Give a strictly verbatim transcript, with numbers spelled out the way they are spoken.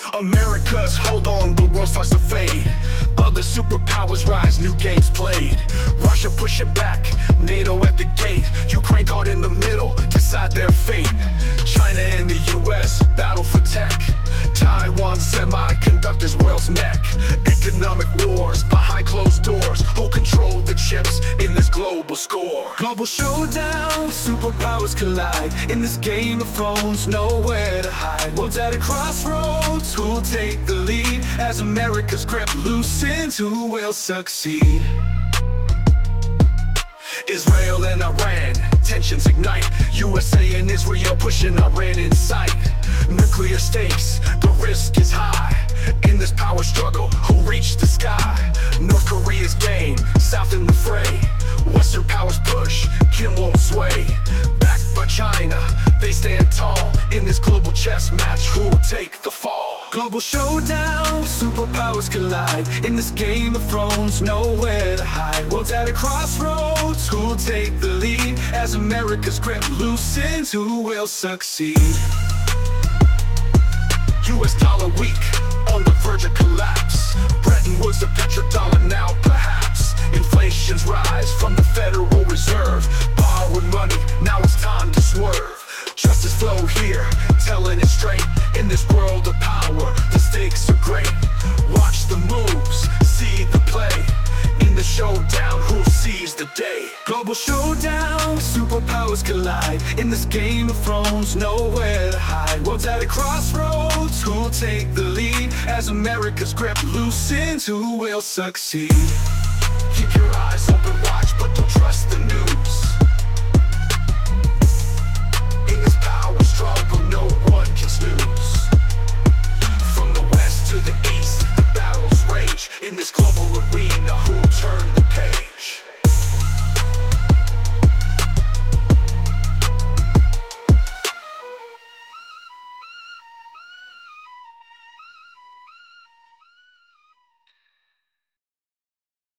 America's hold on, the world starts to fade. Other superpowers rise, new games played. Russia pushing back, NATO at the gate. Ukraine caught in the middle, decide their fate. China and the U S battle for tech. Taiwan semiconductors, world's neck. Economic wars behind closed doors. Who control the chips in this global score? Global showdown, superpowers collide. In this game of thrones, nowhere to hide. World's at a crossroads, who'll take the lead? As America's grip loosens, who will succeed? Israel and Iran, tensions ignite. U S A and Israel pushing Iran in sight. Nuclear stakes, the risk is high. In this power struggle, who reach the sky? North Korea's game, South in the fray. Western powers push, Kim won't sway. Backed by China, they stand tall. In this global chess match, who'll take the fall? Global showdown, superpowers collide. In this game of thrones, nowhere to hide. World's at a crossroads, who'll take the lead? As America's grip loosens, who will succeed? U S dollar weak, on the verge of collapse. Bretton Woods, the petrodollar now perhaps. Inflation's rise from the Federal Reserve. Borrowed money, now it's time to swerve. Justice flow here, telling it straight. In this world of power, the stakes are great. Watch the moves, see the play. In the showdown, who sees the day? Global showdown, superpowers collide. In this game of thrones, nowhere to hide. World's at a crossroads, who'll take the lead? As America's grip loosens, who will succeed? Keep your eyes open, watch, but don't trust the news.